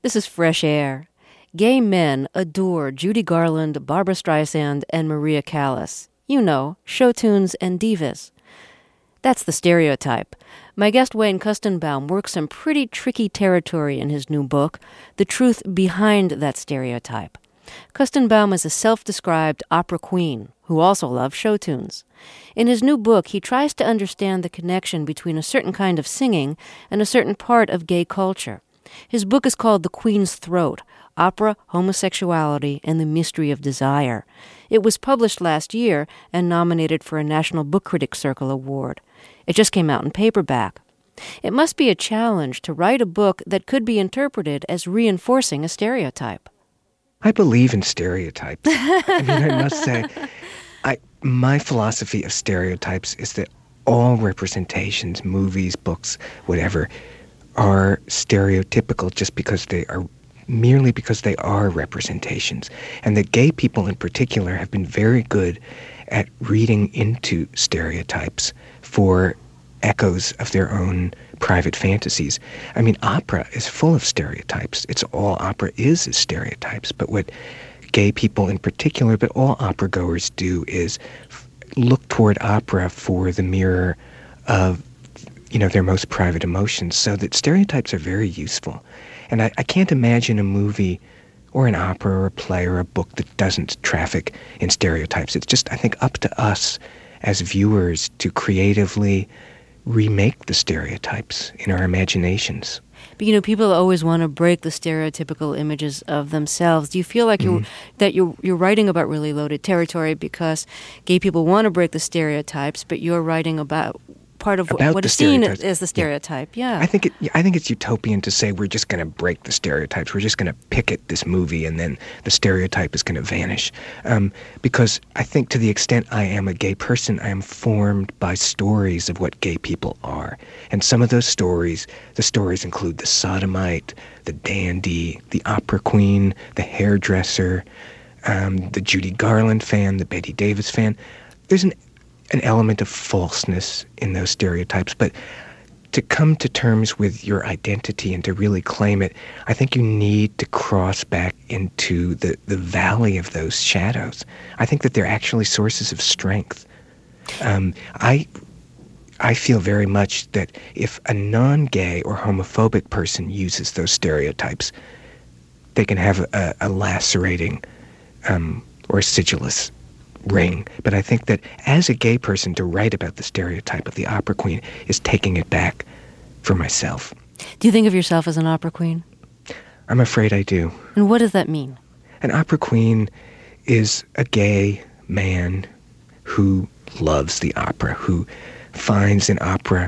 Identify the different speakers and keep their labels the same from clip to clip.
Speaker 1: This is Fresh Air. Gay men adore Judy Garland, Barbra Streisand, and Maria Callas. You know, show tunes and divas. That's the stereotype. My guest Wayne Kustenbaum works some pretty tricky territory in his new book, The Truth Behind That Stereotype. Kustenbaum is a self-described opera queen who also loves show tunes. In his new book, he tries to understand the connection between a certain kind of singing and a certain part of gay culture. His book is called The Queen's Throat: Opera, Homosexuality, and the Mystery of Desire. It was published last year and nominated for a National Book Critics Circle Award. It just came out in paperback. It must be a challenge to write a book that could be interpreted as reinforcing a stereotype.
Speaker 2: I believe in stereotypes. I must say, my philosophy of stereotypes is that all representations, movies, books, whatever, are stereotypical just because they are merely because they are representations. And that gay people in particular have been very good at reading into stereotypes for echoes of their own private fantasies. I mean, opera is full of stereotypes. It's all opera is stereotypes. But what gay people in particular, but all opera goers do is look toward opera for the mirror of, their most private emotions. So that stereotypes are very useful. And I can't imagine a movie or an opera or a play or a book that doesn't traffic in stereotypes. It's just, I think, up to us as viewers to creatively remake the stereotypes in our imaginations.
Speaker 1: But people always want to break the stereotypical images of themselves. Do you feel like you're writing about really loaded territory because gay people want to break the stereotypes, but you're writing about part of what is seen as the stereotype? Yeah.
Speaker 2: I think it's utopian to say we're just going to break the stereotypes. We're just going to picket this movie and then the stereotype is going to vanish. Because I think to the extent I am a gay person, I am formed by stories of what gay people are. And some of those stories, the stories include the sodomite, the dandy, the opera queen, the hairdresser, the Judy Garland fan, the Bette Davis fan. There's an element of falseness in those stereotypes, but to come to terms with your identity and to really claim it, I think you need to cross back into the valley of those shadows. I think that they're actually sources of strength. I feel very much that if a non-gay or homophobic person uses those stereotypes, they can have a lacerating or acidulous ring. But I think that as a gay person, to write about the stereotype of the opera queen is taking it back for myself.
Speaker 1: Do you think of yourself as an opera queen?
Speaker 2: I'm afraid I do.
Speaker 1: And what does that mean?
Speaker 2: An opera queen is a gay man who loves the opera, who finds in opera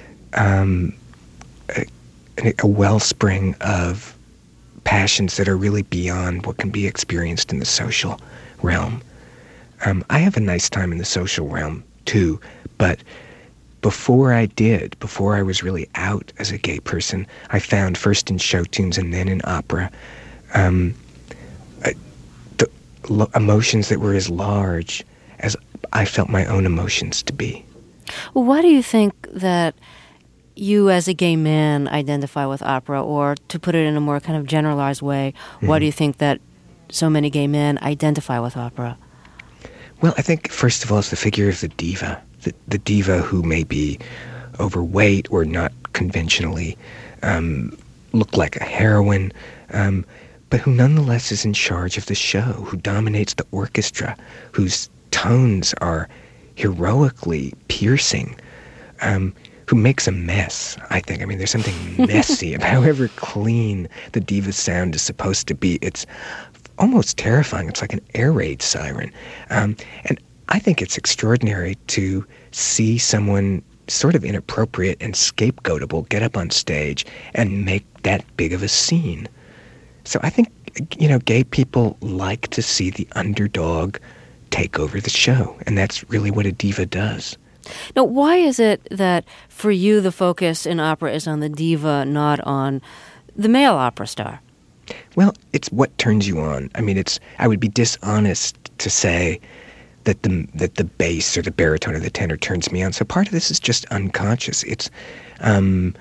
Speaker 2: a wellspring of passions that are really beyond what can be experienced in the social realm. I have a nice time in the social realm, too, but before I was really out as a gay person, I found first in show tunes and then in opera the emotions that were as large as I felt my own emotions to be.
Speaker 1: Well, why do you think that you as a gay man identify with opera, or to put it in a more kind of generalized way, why do you think that so many gay men identify with opera?
Speaker 2: Well, I think, first of all, it's the figure of the diva. The diva who may be overweight or not conventionally look like a heroine, but who nonetheless is in charge of the show, who dominates the orchestra, whose tones are heroically piercing, who makes a mess, I think. I mean, there's something messy about however clean the diva's sound is supposed to be. It's almost terrifying. It's like an air raid siren. And I think it's extraordinary to see someone sort of inappropriate and scapegoatable get up on stage and make that big of a scene. So I think, gay people like to see the underdog take over the show, and that's really what a diva does.
Speaker 1: Now, why is it that for you the focus in opera is on the diva, not on the male opera star?
Speaker 2: Well, it's what turns you on. I mean, I would be dishonest to say that the bass or the baritone or the tenor turns me on. So part of this is just unconscious. It's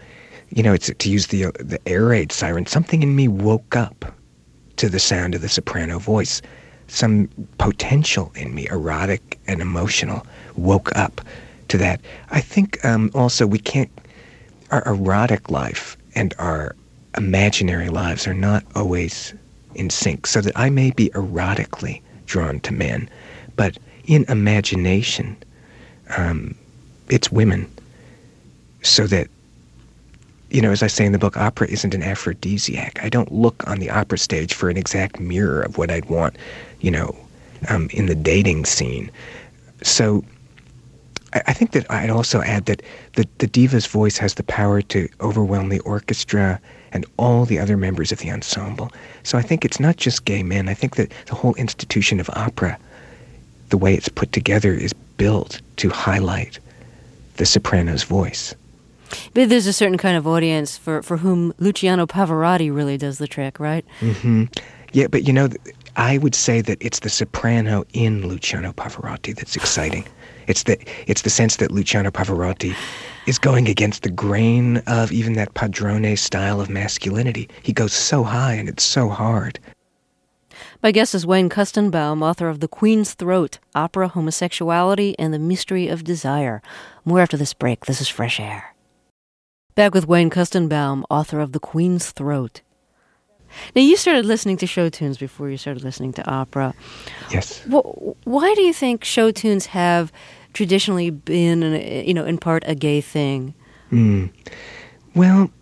Speaker 2: it's to use the air raid siren. Something in me woke up to the sound of the soprano voice. Some potential in me, erotic and emotional, woke up to that. I think also our erotic life and our imaginary lives are not always in sync, so that I may be erotically drawn to men, but in imagination, it's women. So that, as I say in the book, opera isn't an aphrodisiac. I don't look on the opera stage for an exact mirror of what I'd want, in the dating scene. So I think that I'd also add that the diva's voice has the power to overwhelm the orchestra and all the other members of the ensemble. So I think it's not just gay men. I think that the whole institution of opera, the way it's put together, is built to highlight the soprano's voice.
Speaker 1: But there's a certain kind of audience for whom Luciano Pavarotti really does the trick, right?
Speaker 2: Mm-hmm. Yeah, but I would say that it's the soprano in Luciano Pavarotti that's exciting. It's the sense that Luciano Pavarotti is going against the grain of even that padrone style of masculinity. He goes so high and it's so hard.
Speaker 1: My guest is Wayne Koestenbaum, author of The Queen's Throat, Opera, Homosexuality, and the Mystery of Desire. More after this break. This is Fresh Air. Back with Wayne Koestenbaum, author of The Queen's Throat. Now, you started listening to show tunes before you started listening to opera.
Speaker 2: Yes.
Speaker 1: Why do you think show tunes have traditionally been, in part a gay thing?
Speaker 2: Well,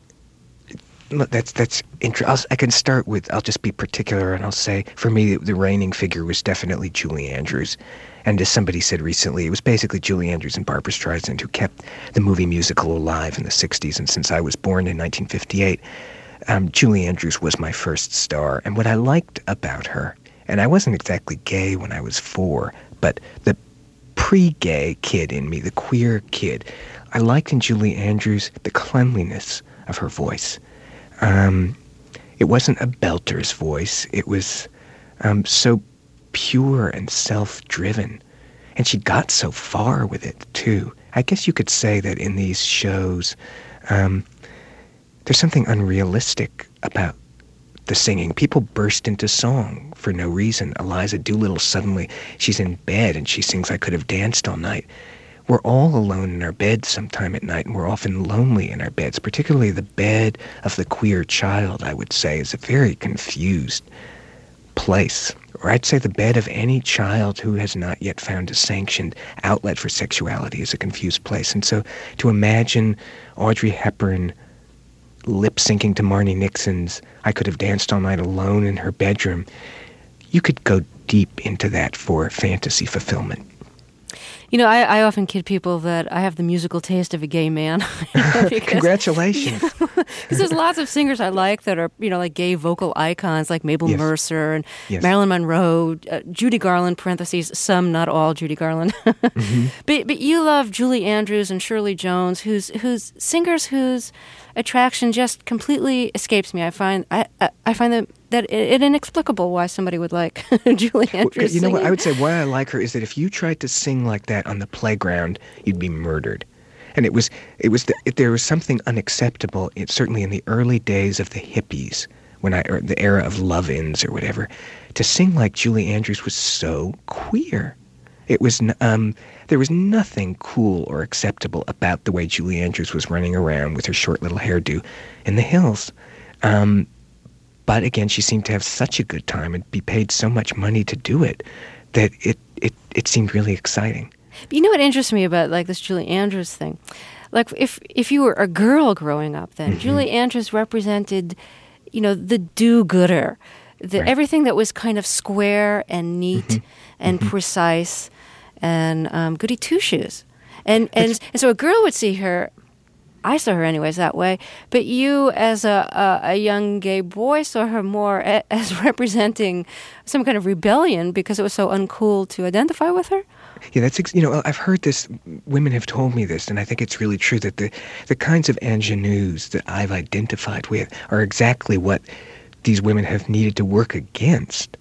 Speaker 2: that's interesting. I can start with, I'll just be particular, and I'll say, for me, the reigning figure was definitely Julie Andrews. And as somebody said recently, it was basically Julie Andrews and Barbra Streisand who kept the movie musical alive in the 60s. And since I was born in 1958, Julie Andrews was my first star. And what I liked about her, and I wasn't exactly gay when I was 4, but the pre-gay kid in me, the queer kid, I liked in Julie Andrews the cleanliness of her voice. It wasn't a belter's voice. It was so pure and self-driven. And she got so far with it, too. I guess you could say that in these shows, there's something unrealistic about the singing. People burst into song for no reason. Eliza Doolittle, suddenly, she's in bed and she sings I Could Have Danced All Night. We're all alone in our beds sometime at night, and we're often lonely in our beds. Particularly the bed of the queer child, I would say, is a very confused place. Or I'd say the bed of any child who has not yet found a sanctioned outlet for sexuality is a confused place. And so to imagine Audrey Hepburn lip-syncing to Marni Nixon's I Could Have Danced All Night alone in her bedroom, you could go deep into that for fantasy fulfillment.
Speaker 1: I often kid people that I have the musical taste of a gay man.
Speaker 2: Congratulations.
Speaker 1: Because there's lots of singers I like that are, like gay vocal icons like Mabel Mercer and Marilyn Monroe, Judy Garland, parentheses, some, not all Judy Garland. Mm-hmm. But you love Julie Andrews and Shirley Jones, who's singers whose attraction just completely escapes me. I find that it inexplicable why somebody would like Julie Andrews.
Speaker 2: You know what? I would say why I like her is that if you tried to sing like that on the playground, you'd be murdered. And there was something unacceptable, certainly in the early days of the hippies, or the era of love-ins or whatever, to sing like Julie Andrews was so queer. It was there was nothing cool or acceptable about the way Julie Andrews was running around with her short little hairdo in the hills. But again, she seemed to have such a good time and be paid so much money to do it that it seemed really exciting.
Speaker 1: You know what interests me about this Julie Andrews thing? Like if you were a girl growing up then, mm-hmm. Julie Andrews represented, the do-gooder, right. Everything that was kind of square and neat mm-hmm. and mm-hmm. precise and goody two-shoes. And so a girl would see her, I saw her anyways that way, but you as a young gay boy saw her more as representing some kind of rebellion because it was so uncool to identify with her?
Speaker 2: Yeah, that's I've heard this. Women have told me this, and I think it's really true that the kinds of ingenues that I've identified with are exactly what these women have needed to work against.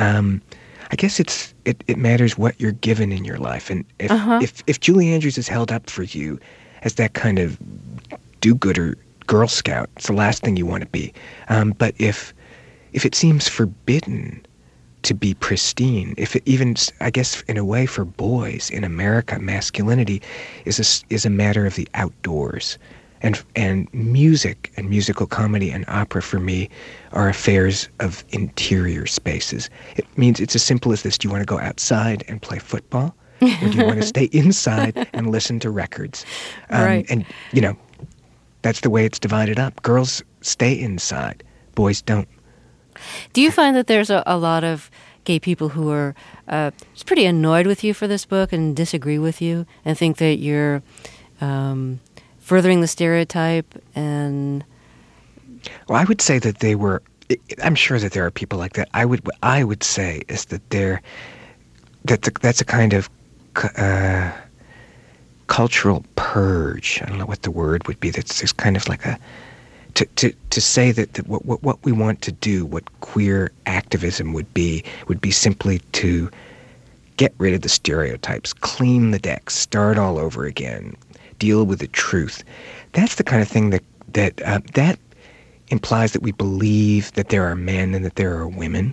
Speaker 2: I guess it matters what you're given in your life, and if Julie Andrews is held up for you as that kind of do-gooder Girl Scout. It's the last thing you want to be. But if it seems forbidden to be pristine, if it even, I guess, in a way for boys in America, masculinity is a matter of the outdoors. And music and musical comedy and opera for me are affairs of interior spaces. It means it's as simple as this. Do you want to go outside and play football? Or do you want to stay inside and listen to records?
Speaker 1: Right.
Speaker 2: And, that's the way it's divided up. Girls stay inside. Boys don't.
Speaker 1: Do you find that there's a lot of gay people who are just pretty annoyed with you for this book and disagree with you and think that you're furthering the stereotype? And
Speaker 2: well, I would say that they were. I'm sure that there are people like that. I would say is that that's a kind of cultural purge. I don't know what the word would be. That's just kind of like to say that what we want to do, what queer activism would be simply to get rid of the stereotypes, clean the decks, start all over again, deal with the truth. That's the kind of thing that implies that we believe that there are men and that there are women,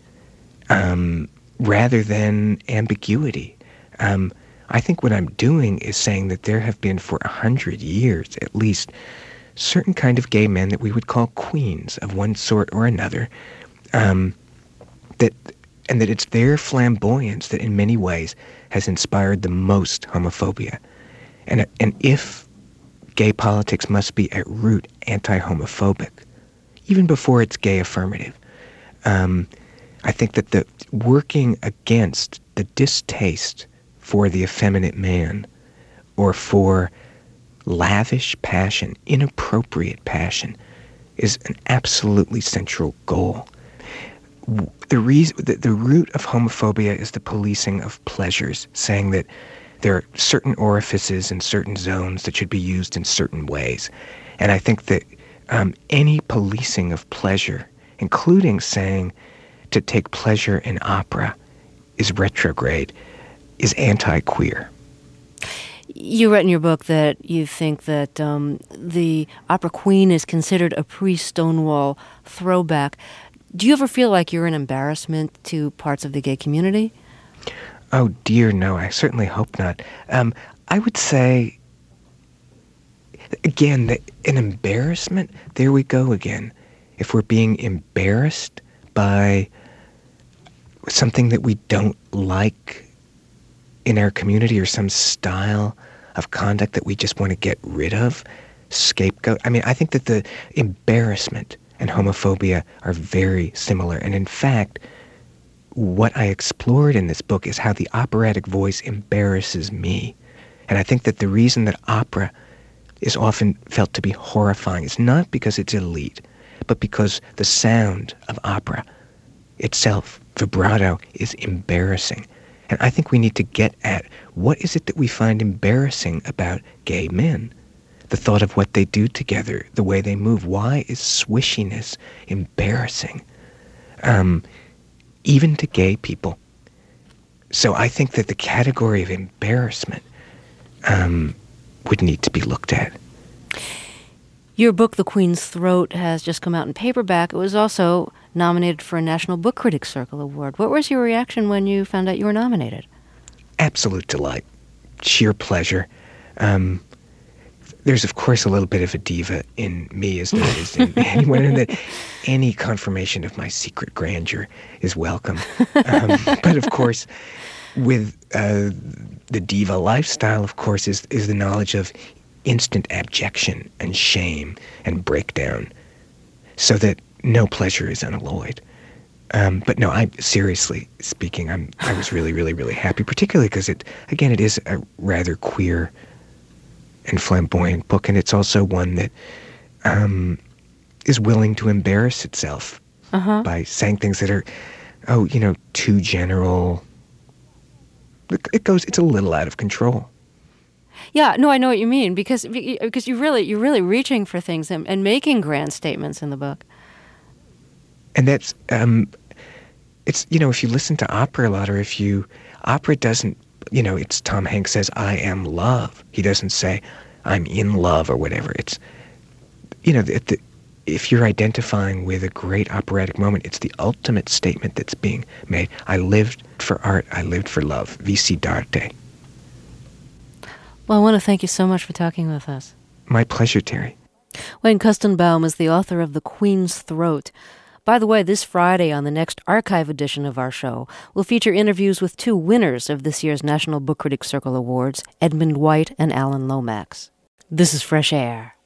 Speaker 2: rather than ambiguity. I think what I'm doing is saying that there have been for 100 years at least certain kind of gay men that we would call queens of one sort or another, that it's their flamboyance that in many ways has inspired the most homophobia. And if gay politics must be at root anti-homophobic, even before it's gay affirmative, I think that the working against the distaste for the effeminate man or for lavish passion, inappropriate passion, is an absolutely central goal. The root of homophobia is the policing of pleasures, saying that there are certain orifices and certain zones that should be used in certain ways. And I think that any policing of pleasure, including saying to take pleasure in opera, is retrograde, is anti-queer.
Speaker 1: You wrote in your book that you think that the opera queen is considered a pre-Stonewall throwback. Do you ever feel like you're an embarrassment to parts of the gay community?
Speaker 2: Oh dear, no, I certainly hope not. I would say, again, that an embarrassment, there we go again. If we're being embarrassed by something that we don't like in our community or some style of conduct that we just want to get rid of, scapegoat. I mean, I think that the embarrassment and homophobia are very similar. And in fact, what I explored in this book is how the operatic voice embarrasses me. And I think that the reason that opera is often felt to be horrifying is not because it's elite, but because the sound of opera itself, vibrato, is embarrassing. And I think we need to get at what is it that we find embarrassing about gay men? The thought of what they do together, the way they move. Why is swishiness embarrassing? Even to gay people. So I think that the category of embarrassment would need to be looked at.
Speaker 1: Your book, The Queen's Throat, has just come out in paperback. It was also nominated for a National Book Critics Circle Award. What was your reaction when you found out you were nominated?
Speaker 2: Absolute delight. Sheer pleasure. There's, of course, a little bit of a diva in me, as there is in anyone, and that any confirmation of my secret grandeur is welcome. But, of course, with the diva lifestyle, of course, is the knowledge of instant abjection and shame and breakdown, so that no pleasure is unalloyed. But no, seriously speaking, I was really, really, really happy, particularly because it is a rather queer and flamboyant book, and it's also one that is willing to embarrass itself by saying things that are, too general. It's a little out of control.
Speaker 1: Yeah, no, I know what you mean, because you're really reaching for things and making grand statements in the book.
Speaker 2: And that's it's if you listen to opera a lot, or opera doesn't, it's Tom Hanks says, "I am love." He doesn't say, "I'm in love" or whatever. if you're identifying with a great operatic moment, it's the ultimate statement that's being made. I lived for art. I lived for love. Vissi d'arte.
Speaker 1: Well, I want to thank you so much for talking with us.
Speaker 2: My pleasure, Terry.
Speaker 1: Wayne Koestenbaum is the author of The Queen's Throat. By the way, this Friday on the next archive edition of our show, we'll feature interviews with 2 winners of this year's National Book Critics Circle Awards, Edmund White and Alan Lomax. This is Fresh Air.